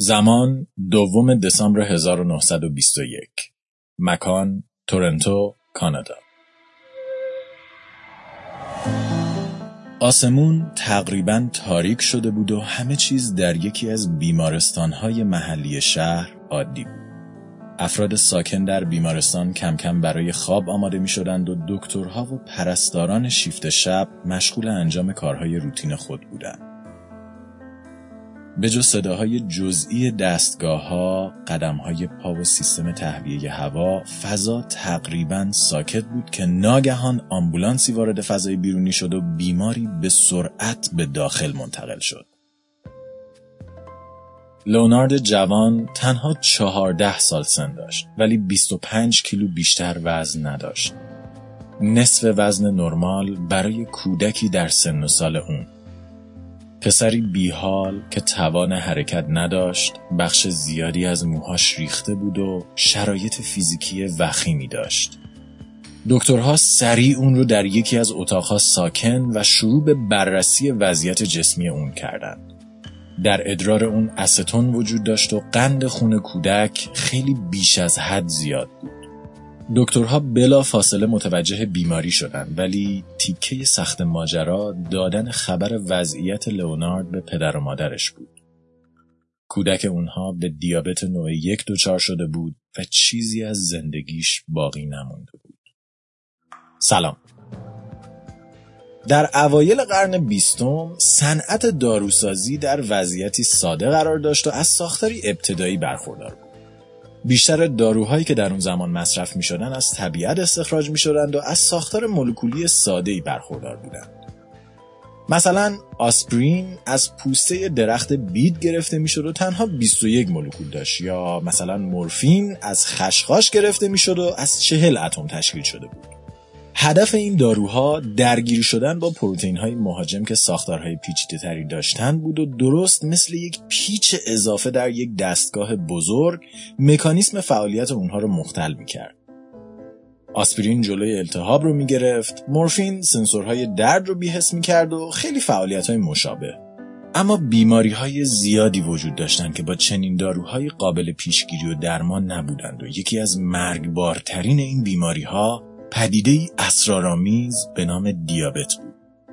زمان 2 دسامبر 1921. مکان تورنتو، کانادا. آسمون تقریباً تاریک شده بود و همه چیز در یکی از بیمارستان‌های محلی شهر عادی بود. افراد ساکن در بیمارستان کم کم برای خواب آماده می شدند و دکترها و پرستاران شیفت شب مشغول انجام کارهای روتین خود بودند. به جز صداهای جزئی دستگاه‌ها، قدم‌های پا و سیستم تهویه هوا، فضا تقریباً ساکت بود که ناگهان آمبولانسی وارد فضای بیرونی شد و بیماری به سرعت به داخل منتقل شد. لئونارد جوان تنها 14 سال سن داشت، ولی 25 کیلو بیشتر وزن نداشت. نصف وزن نرمال برای کودکی در سن و سال اون. پسری بیحال که توان حرکت نداشت، بخش زیادی از موهاش ریخته بود و شرایط فیزیکی وخیمی داشت. دکترها سریع اون رو در یکی از اتاقها ساکن و شروع به بررسی وضعیت جسمی اون کردند. در ادرار اون استون وجود داشت و قند خون کودک خیلی بیش از حد زیاد بود. دکترها بلا فاصله متوجه بیماری شدند، ولی تیکه سخت ماجرا دادن خبر وضعیت لئونارد به پدر و مادرش بود. کودک اونها به دیابت نوع 1 دچار شده بود و چیزی از زندگیش باقی نمونده بود. سلام. در اوایل قرن 20 صنعت داروسازی در وضعیتی ساده قرار داشت و از ساختاری ابتدایی برخوردار بود. بیشتر داروهایی که در اون زمان مصرف می‌شدن از طبیعت استخراج می‌شدند و از ساختار مولکولی ساده‌ای برخوردار بودند. مثلا آسپرین از پوسته درخت بید گرفته می‌شد و تنها 21 مولکول داشت، یا مثلا مورفین از خشخاش گرفته می‌شد و از 40 اتم تشکیل شده بود. هدف این داروها درگیر شدن با پروتئین‌های مهاجم که ساختارهای پیچیده‌تری داشتند بود و درست مثل یک پیچ اضافه در یک دستگاه بزرگ مکانیسم فعالیت اونها رو مختل می‌کرد. آسپرین جلوی التهاب رو می‌گرفت، مورفین سنسورهای درد رو بی‌حس می‌کرد و خیلی فعالیت‌های مشابه. اما بیماری‌های زیادی وجود داشتند که با چنین داروهای قابل پیشگیری و درمان نبودند و یکی از مرگبارترین این بیماری‌ها پدیده‌ای اسرارآمیز به نام دیابت بود.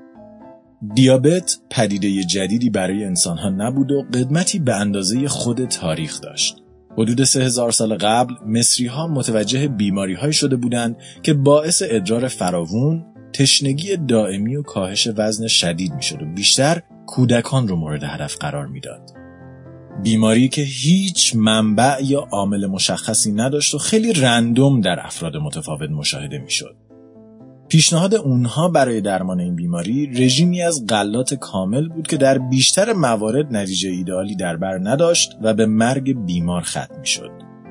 دیابت پدیده جدیدی برای انسان‌ها نبود و قدمتی به اندازه خود تاریخ داشت. حدود 3000 سال قبل مصری‌ها متوجه بیماری‌هایی شده بودند که باعث ادرار فراوون، تشنگی دائمی و کاهش وزن شدید می‌شد و بیشتر کودکان رو مورد هدف قرار می‌داد. بیماری که هیچ منبع یا عامل مشخصی نداشت و خیلی رندوم در افراد متفاوت مشاهده میشد. پیشنهاد اونها برای درمان این بیماری رژیمی از غلات کامل بود که در بیشتر موارد نتیجه ایدئالی در بر نداشت و به مرگ بیمار ختم میشد.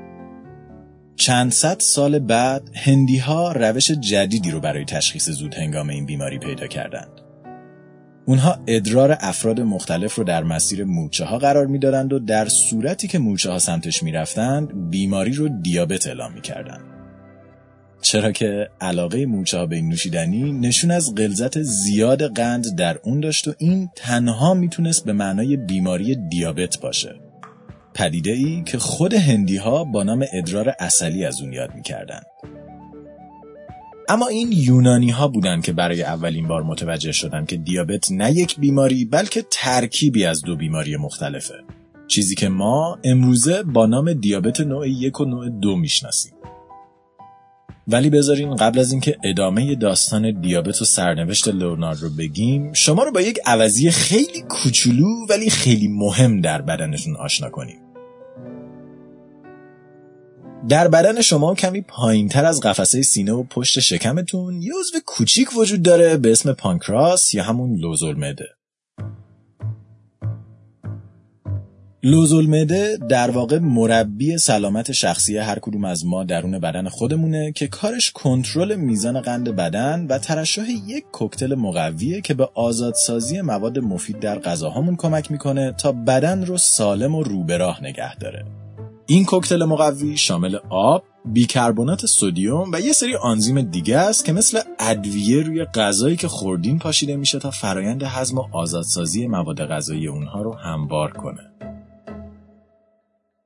چند صد سال بعد هندی‌ها روش جدیدی رو برای تشخیص زود هنگام این بیماری پیدا کردند. اونها ادرار افراد مختلف رو در مسیر مورچه‌ها قرار می‌دادند و در صورتی که مورچه‌ها سمتش می‌رفتند بیماری رو دیابت اعلام می‌کردند. چرا که علاقه مورچه‌ها به این نوشیدنی نشون از غلظت زیاد قند در اون داشت و این تنها میتونست به معنای بیماری دیابت باشه. پدیده‌ای که خود هندی‌ها با نام ادرار عسلی از اون یاد می‌کردند. اما این یونانی‌ها بودند که برای اولین بار متوجه شدند که دیابت نه یک بیماری بلکه ترکیبی از 2 بیماری مختلفه. چیزی که ما امروزه با نام دیابت نوع 1 و نوع 2 میشناسیم. ولی بذارین قبل از اینکه ادامه داستان دیابت و سرنوشت لئونارد رو بگیم، شما رو با یک عوضی خیلی کوچولو ولی خیلی مهم در بدنتون آشنا کنیم. در بدن شما کمی پایین‌تر از قفسه سینه و پشت شکمتون یه عضو کوچیک وجود داره به اسم پانکراس یا همون لوزالمعده. لوزالمعده در واقع مربی سلامت شخصی هر کدوم از ما درون بدن خودمونه که کارش کنترل میزان قند بدن و ترشح یک کوکتل مقویه که به آزادسازی مواد مفید در غذاهامون کمک میکنه تا بدن رو سالم و رو به راه نگه داره. این کوکتل مقوی شامل آب، بیکربنات سدیم و یه سری آنزیم دیگه است که مثل ادویه روی غذایی که خوردین پاشیده میشه تا فرایند هضم و آزادسازی مواد غذایی اونها رو هموار کنه.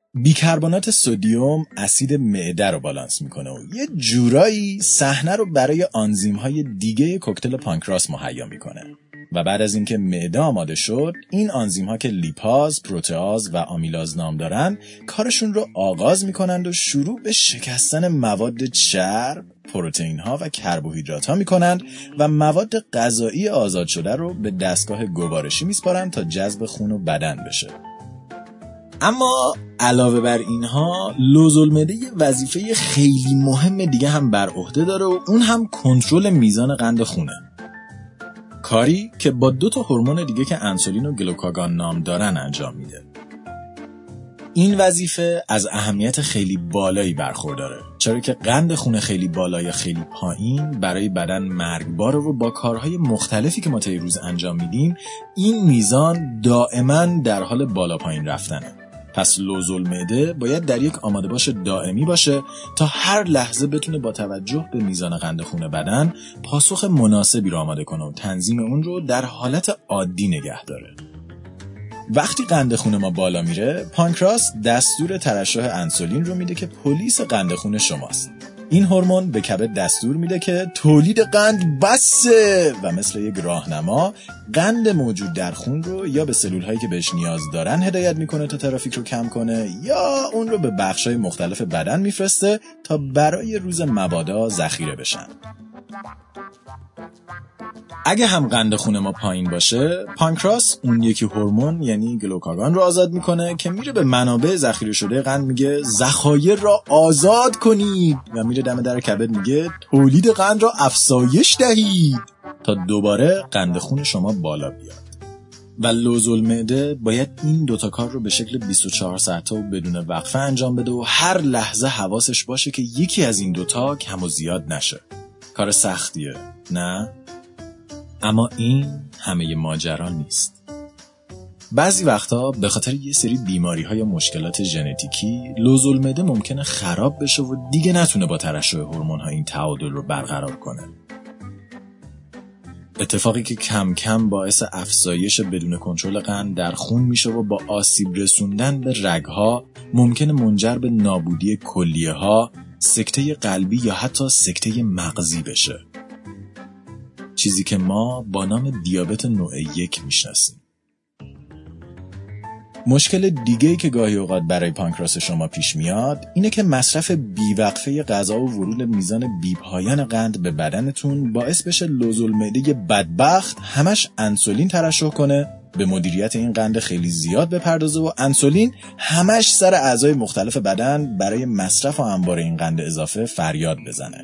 بیکربنات سدیم اسید معده رو بالانس میکنه و یه جورایی صحنه رو برای آنزیم‌های دیگه کوکتل پانکراس مهیا میکنه. و بعد از اینکه معده آماده شد، این آنزیم‌ها که لیپاز، پروتئاز و آمیلاز نام دارن، کارشون رو آغاز میکنند و شروع به شکستن مواد چرب، پروتئین‌ها و کربوهیدرات‌ها میکنند و مواد غذایی آزاد شده رو به دستگاه گوارشی میسپارن تا جذب خون و بدن بشه. اما علاوه بر اینها، لوزالمعده یه وظیفه خیلی مهم دیگه هم بر عهده داره و اون هم کنترل میزان قند خونه. کاری که با 2 هورمون دیگه که انسولین و گلوکاگون نام دارن انجام میده. این وظیفه از اهمیت خیلی بالایی برخورداره، چرا که قند خون خیلی بالا یا خیلی پایین برای بدن مرگباره و با کارهای مختلفی که ما طی روز انجام میدیم این میزان دائما در حال بالا پایین رفتنه. پس لوزالمعده باید در یک آماده باش دائمی باشه تا هر لحظه بتونه با توجه به میزان قند خون بدن پاسخ مناسبی رو آماده کنه و تنظیم اون رو در حالت عادی نگه داره. وقتی قند خون ما بالا میره، پانکراس دستور ترشح انسولین رو میده که پلیس قند خون شماست. این هورمون به کبد دستور میده که تولید قند بسه و مثل یک راهنما قند موجود در خون رو یا به سلول هایی که بهش نیاز دارن هدایت میکنه تا ترافیک رو کم کنه یا اون رو به بخش های مختلف بدن میفرسته تا برای روز مبادا ذخیره بشن. اگه هم قند خون ما پایین باشه، پانکراس اون یکی هورمون یعنی گلوکاگون رو آزاد میکنه که میره به منابع ذخیره شده قند میگه ذخایر را آزاد کنید و میره دم در کبد میگه تولید قند را افزایش دهید تا دوباره قند خون شما بالا بیاد. و لوزالمعده باید این 2 کار رو به شکل 24 ساعته و بدون وقفه انجام بده و هر لحظه حواسش باشه که یکی از این 2 کم و زیاد نشه. کار سختیه، نه؟ اما این همه ماجرا نیست. بعضی وقتا به خاطر یه سری بیماری‌ها یا مشکلات ژنتیکی لوزالمعده ممکنه خراب بشه و دیگه نتونه با ترشح هورمون‌ها این تعادل رو برقرار کنه. اتفاقی که کم کم باعث افزایش بدون کنترل قند در خون میشه و با آسیب رسوندن به رگ‌ها ممکنه منجر به نابودی کلیه‌ها، سکته قلبی یا حتی سکته مغزی بشه. چیزی که ما با نام دیابت نوع 1 میشناسیم. مشکل دیگه‌ای که گاهی اوقات برای پانکراس شما پیش میاد اینه که مصرف بیوقفه غذا و ورود میزان بی‌پایان قند به بدنتون باعث بشه لوزالمعده بدبخت همش انسولین ترشح کنه، به مدیریت این قند خیلی زیاد بپردازه و انسولین همش سر اعضای مختلف بدن برای مصرف و انبار این قند اضافه فریاد بزنه.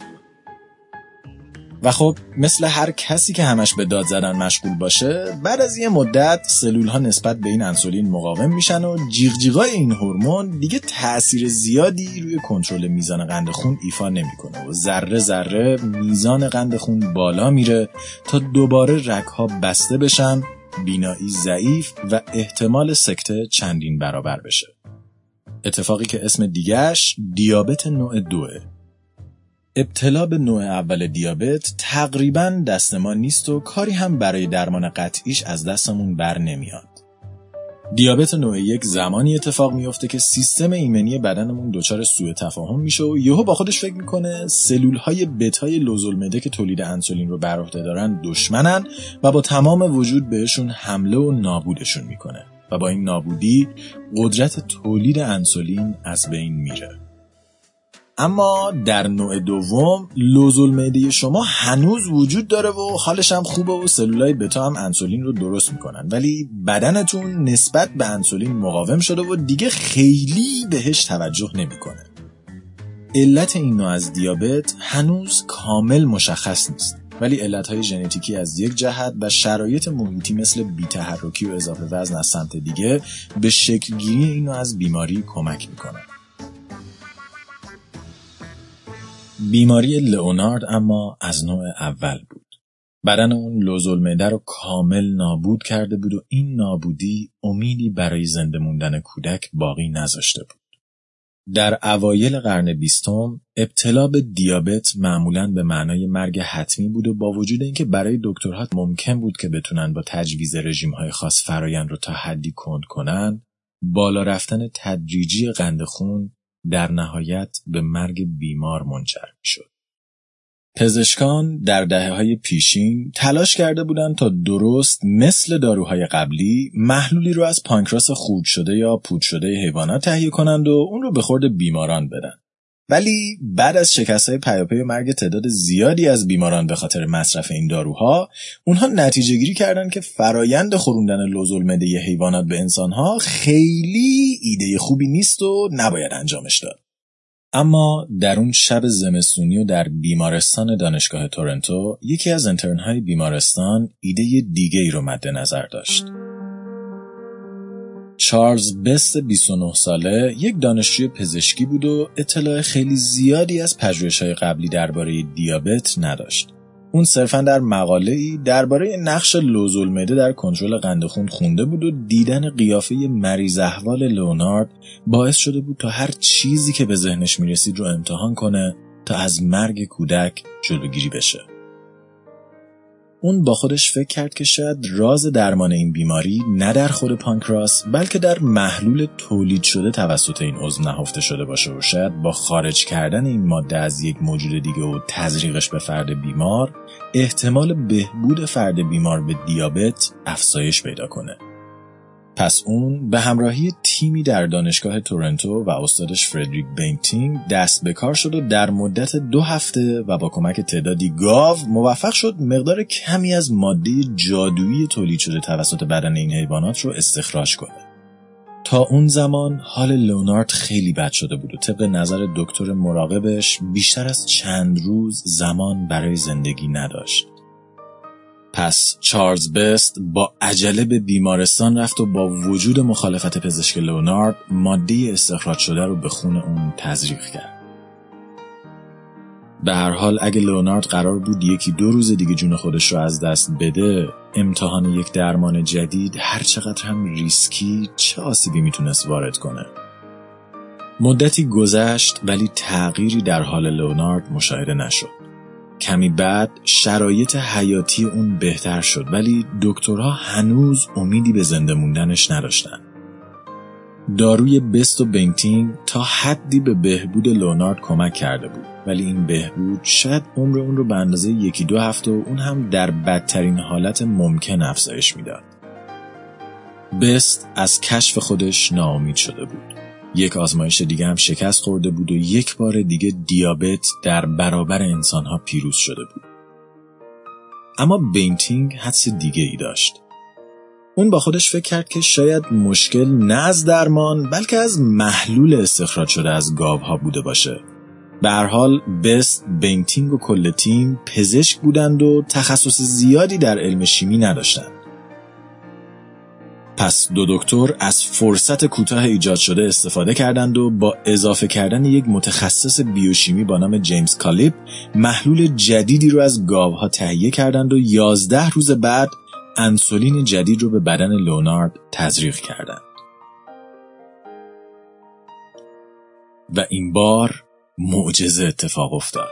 و خب مثل هر کسی که همش به داد زدن مشغول باشه، بعد از یه مدت سلول‌ها نسبت به این انسولین مقاوم میشن و جیغ‌جیغای این هورمون دیگه تأثیر زیادی روی کنترل میزان قند خون ایفا نمیکنه و ذره ذره میزان قند خون بالا میره تا دوباره رگ‌ها بسته بشن، بینایی ضعیف و احتمال سکته چندین برابر بشه. اتفاقی که اسم دیگه‌اش دیابت نوع 2. ابتلا به نوع اول دیابت تقریباً دست ما نیست و کاری هم برای درمان قطعیش از دستمون بر نمیاد. دیابت نوع 1 زمانی اتفاق میفته که سیستم ایمنی بدنمون دچار سوء تفاهم میشه و یهو با خودش فکر میکنه سلول‌های بتای لوزالمعده که تولید انسولین رو بر عهده دارن دشمنن و با تمام وجود بهشون حمله و نابودشون میکنه و با این نابودی قدرت تولید انسولین از بین میره. اما در نوع دوم لوزالمعده شما هنوز وجود داره و حالش هم خوبه و سلولای بتا هم انسولین رو درست میکنن، ولی بدنتون نسبت به انسولین مقاوم شده و دیگه خیلی بهش توجه نمیکنه. علت این نوع از دیابت هنوز کامل مشخص نیست، ولی علتهای ژنتیکی از یک جهت و شرایط محیطی مثل بی‌تحرکی و اضافه وزن از سمت دیگه به شکلگیری این نوع از بیماری کمک میکنه. بیماری لئونارد اما از نوع اول بود. بدن اون لوزالمعده رو کامل نابود کرده بود و این نابودی امیدی برای زنده موندن کودک باقی نذاشته بود. در اوایل قرن 20 ابتلا به دیابت معمولاً به معنای مرگ حتمی بود و با وجود اینکه برای دکترها ممکن بود که بتونن با تجویز رژیم‌های خاص فرآیند رو تا حدی کند کنن، بالا رفتن تدریجی قند خون در نهایت به مرگ بیمار منجر می‌شد. پزشکان در دهه‌های پیشین تلاش کرده بودند تا درست مثل داروهای قبلی محلولی رو از پانکراس خورد شده یا پود شده حیوانات تهیه کنند و اون رو به خورد بیماران بدن. ولی بعد از شکست‌های پیاپی مرگ تعداد زیادی از بیماران به خاطر مصرف این داروها، اونها نتیجه گیری کردند که فرایند خوروندن لوزالمعده حیوانات به انسان‌ها خیلی ایده خوبی نیست و نباید انجامش داد. اما در اون شب زمستونی و در بیمارستان دانشگاه تورنتو، یکی از انترن‌های بیمارستان ایده دیگه ای رو مد نظر داشت. چارلز بست 29 ساله یک دانشجوی پزشکی بود و اطلاع خیلی زیادی از پژوهش‌های قبلی درباره دیابت نداشت. اون صرفاً در مقاله‌ای درباره نقش لوزالمعده در کنترل قند خون خونده بود و دیدن قیافه مریض احوال لئونارد باعث شده بود تا هر چیزی که به ذهنش میرسید رو امتحان کنه تا از مرگ کودک جلوگیری بشه. اون با خودش فکر کرد که شاید راز درمان این بیماری نه در خود پانکراس بلکه در محلول تولید شده توسط این عضو نهفته شده باشه و شاید با خارج کردن این ماده از یک موجود دیگه و تزریقش به فرد بیمار احتمال بهبود فرد بیمار به دیابت افزایش پیدا کنه. پس اون به همراهی تیمی در دانشگاه تورنتو و استادش فردریک بینتینگ دست به کار شد و در مدت 2 هفته و با کمک تعدادی گاو موفق شد مقدار کمی از ماده جادویی تولید شده توسط بدن این حیوانات رو استخراج کنه. تا اون زمان حال لئونارد خیلی بد شده بود و طبق نظر دکتر مراقبش بیشتر از چند روز زمان برای زندگی نداشت. پس چارلز بست با عجله به بیمارستان رفت و با وجود مخالفت پزشک لئونارد ماده استخراج شده رو به خون اون تزریق کرد. به هر حال اگه لئونارد قرار بود 1-2 روز دیگه جون خودش رو از دست بده، امتحان یک درمان جدید هر چقدر هم ریسکی چه آسیبی میتونست وارد کنه. مدتی گذشت ولی تغییری در حال لئونارد مشاهده نشد. کمی بعد شرایط حیاتی اون بهتر شد ولی دکترها هنوز امیدی به زنده موندنش نداشتن. داروی بست و بینتینگ تا حدی به بهبود لئونارد کمک کرده بود ولی این بهبود شاید عمر اون رو به اندازه 1-2 هفته و اون هم در بدترین حالت ممکن افزایش میداد. بست از کشف خودش ناامید شده بود. یک آزمایش دیگه هم شکست خورده بود و یک بار دیگه دیابت در برابر انسانها پیروز شده بود. اما بینتینگ حدس دیگه ای داشت. اون با خودش فکر کرد که شاید مشکل نه از درمان بلکه از محلول استخراج شده از گاوها بوده باشه. به هر حال بست، بینتینگ و کل تیم پزشک بودند و تخصص زیادی در علم شیمی نداشتند. پس 2 دکتر از فرصت کوتاه ایجاد شده استفاده کردند و با اضافه کردن یک متخصص بیوشیمی با نام جیمز کالیپ محلول جدیدی رو از گاوها تهیه کردند و 11 روز بعد انسولین جدید رو به بدن لئونارد تزریق کردند. و این بار معجزه اتفاق افتاد.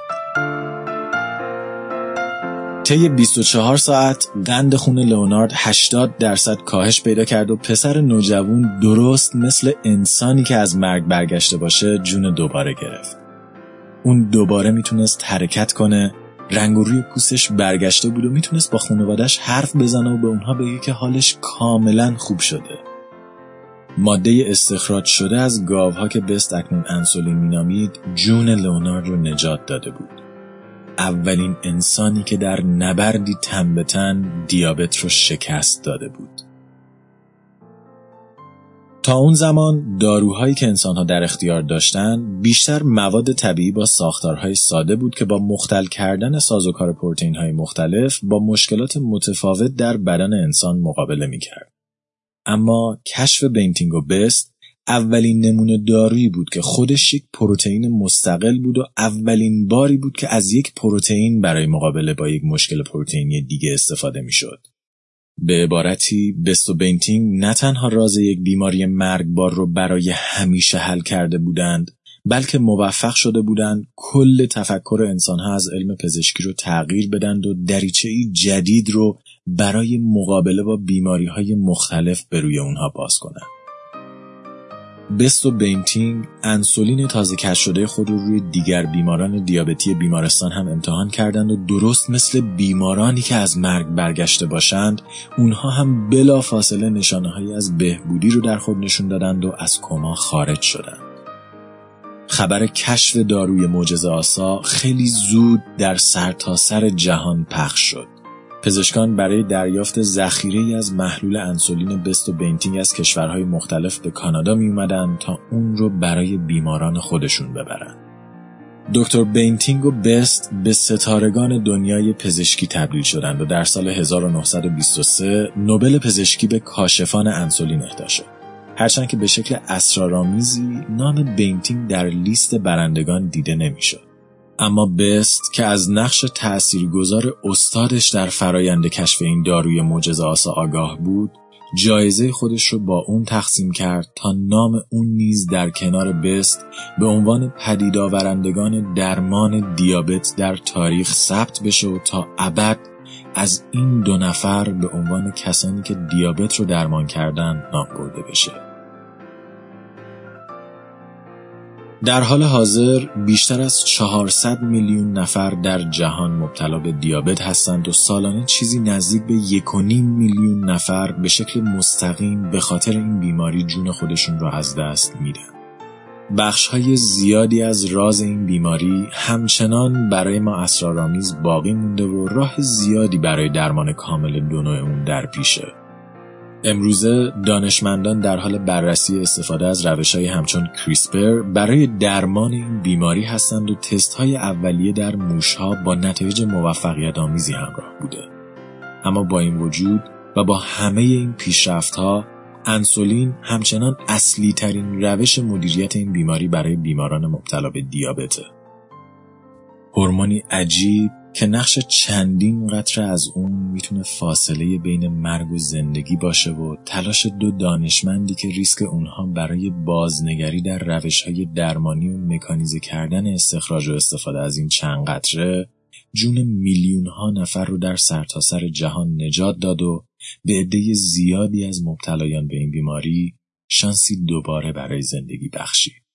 طی 24 ساعت قند خون لئونارد 80% کاهش پیدا کرد و پسر نوجوان درست مثل انسانی که از مرگ برگشته باشه جون دوباره گرفت. اون دوباره میتونست حرکت کنه، رنگ و روی پوستش برگشته بود و میتونست با خانواده‌اش حرف بزنه و به اونها بگه که حالش کاملا خوب شده. ماده استخراج شده از گاوها که بست اکنون انسولین مینامید جون لئونارد رو نجات داده بود. اولین انسانی که در نبردی تن به تن دیابت رو شکست داده بود. تا اون زمان داروهایی که انسان‌ها در اختیار داشتن بیشتر مواد طبیعی با ساختارهای ساده بود که با مختل کردن سازوکار پروتئین‌های مختلف با مشکلات متفاوت در بدن انسان مقابله می‌کرد. اما کشف بینتینگ و بست اولین نمونه دارویی بود که خودش یک پروتئین مستقل بود و اولین باری بود که از یک پروتئین برای مقابله با یک مشکل پروتئینی دیگه استفاده می‌شد. به عبارتی بست و بینتینگ نه تنها راز یک بیماری مرگبار رو برای همیشه حل کرده بودند بلکه موفق شده بودند کل تفکر انسان‌ها از علم پزشکی رو تغییر بدند و دریچه‌ای جدید رو برای مقابله با بیماری‌های مختلف به روی اونها باز کنند. بست و بینتینگ انسولین تازه کشف شده خود رو روی دیگر بیماران دیابتی بیمارستان هم امتحان کردند و درست مثل بیمارانی که از مرگ برگشته باشند، اونها هم بلا فاصله نشانه‌هایی از بهبودی رو در خود نشون دادند و از کما خارج شدند. خبر کشف داروی معجزه‌آسا خیلی زود در سرتاسر جهان پخش شد. پزشکان برای دریافت ذخیره‌ای از محلول انسولین بست و بینتینگ از کشورهای مختلف به کانادا می اومدن تا اون رو برای بیماران خودشون ببرن. دکتر بینتینگ و بست به ستارگان دنیای پزشکی تبدیل شدند و در سال 1923 نوبل پزشکی به کاشفان انسولین اهدا شد. هرچند که به شکل اسرارآمیزی نام بینتینگ در لیست برندگان دیده نمی‌شد. اما بست که از نقش تأثیرگذار استادش در فرایند کشف این داروی معجزه‌آسا آگاه بود، جایزه خودش رو با اون تقسیم کرد تا نام اون نیز در کنار بست به عنوان پدید آورندگان درمان دیابت در تاریخ ثبت بشه و تا ابد از این دو نفر به عنوان کسانی که دیابت رو درمان کردن نام برده بشه. در حال حاضر بیشتر از 400 میلیون نفر در جهان مبتلا به دیابت هستند و سالانه چیزی نزدیک به 1.5 میلیون نفر به شکل مستقیم به خاطر این بیماری جون خودشون را از دست میدن. بخش‌های زیادی از راز این بیماری همچنان برای ما اسرارآمیز باقی مونده و راه زیادی برای درمان کامل دو نوع اون در پیشه. امروزه دانشمندان در حال بررسی استفاده از روش‌های همچون کریسپر برای درمان این بیماری هستند و تست‌های اولیه در موش‌ها با نتایج موفقیت‌آمیزی همراه بوده. اما با این وجود و با همه این پیشرفت‌ها، انسولین همچنان اصلی ترین روش مدیریت این بیماری برای بیماران مبتلا به دیابته. هورمونی عجیب که نقش چندین قطره از اون میتونه فاصله بین مرگ و زندگی باشه و تلاش دو دانشمندی که ریسک اونها برای بازنگری در روش‌های درمانی و مکانیزه کردن استخراج و استفاده از این چند قطره جون میلیون‌ها نفر رو در سرتاسر جهان نجات داد و به عده زیادی از مبتلایان به این بیماری شانسی دوباره برای زندگی بخشید.